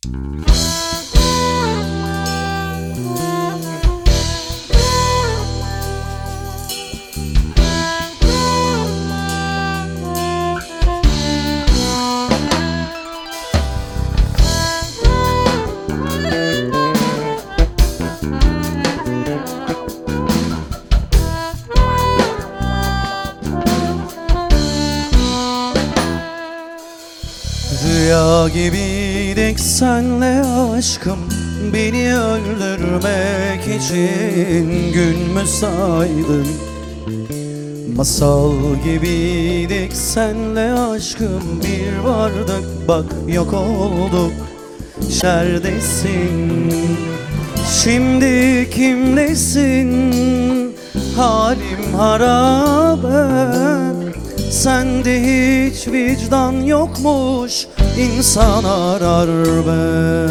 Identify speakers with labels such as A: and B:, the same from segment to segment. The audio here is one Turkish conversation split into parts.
A: Rüya gibiydik senle aşkım, beni öldürmek için gün mü saydın? Masal gibiydik senle aşkım, bir vardık bak yok olduk. Neredesin? Şimdi kimlesin? Halim harabe. Sende hiç vicdan yokmuş, insan arar be.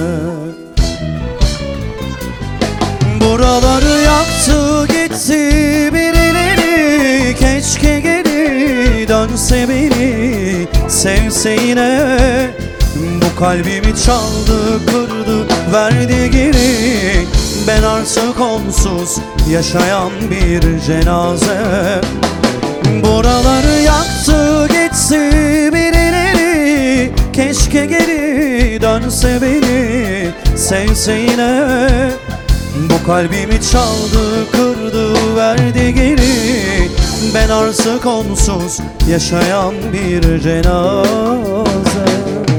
A: Buraları yaktı gitti birileri, keşke geri dönse beni sevse yine. Bu kalbimi çaldı kırdı verdi geri, ben artık onsuz yaşayan bir cenaze. Buraları yaktı gitti birileri, keşke geri dönse beni sevse yine. Bu kalbimi çaldı kırdı verdi geri, ben artık onsuz yaşayan bir cenaze.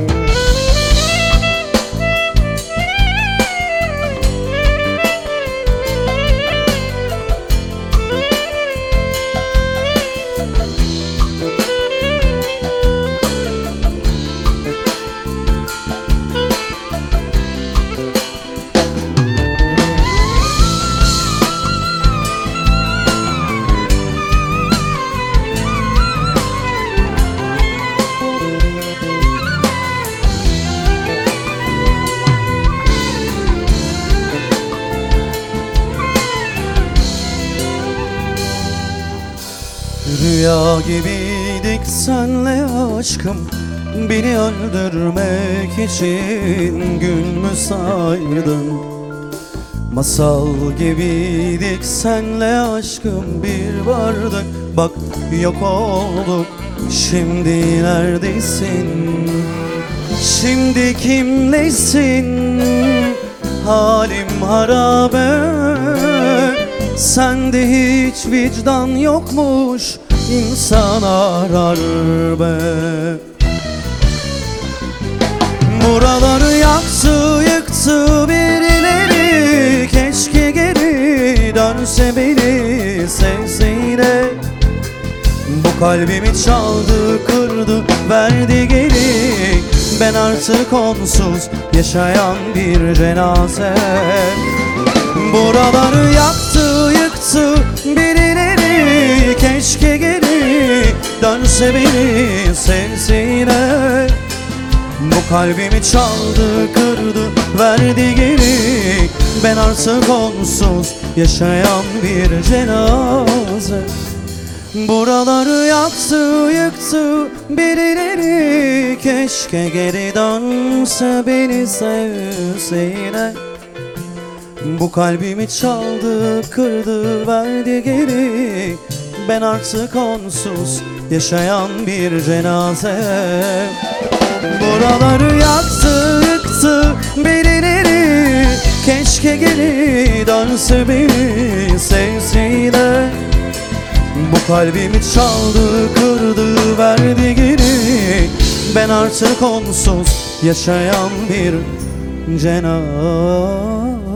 A: Rüya gibiydik senle aşkım, beni öldürmek için gün mü saydın? Masal gibiydik senle aşkım, bir vardık bak yok olduk. Şimdi neredesin? Şimdi kimlesin? Halim harabe. Sende hiç vicdan yokmuş, insan arar be. Buraları yaktı yıktı birileri, keşke geri dönse beni sevse yine. Bu kalbimi çaldı kırdı verdi geri, ben artık onsuz yaşayan bir cenaze. Buraları yaktı yıktı birileri, keşke geri dönse beni sevse yine. Bu kalbimi çaldı kırdı verdi geri, ben artık onsuz yaşayan bir cenaze. Buraları yaktı yıktı birileri, keşke geri dönse beni sevse yine. Bu kalbimi çaldı kırdı verdi geri, ben artık onsuz yaşayan bir cenaze. Buraları yaktı yıktı birileri, keşke geri dönse beni sevse yine. Bu kalbimi çaldı kırdı verdi geri, ben artık onsuz yaşayan bir cenaze.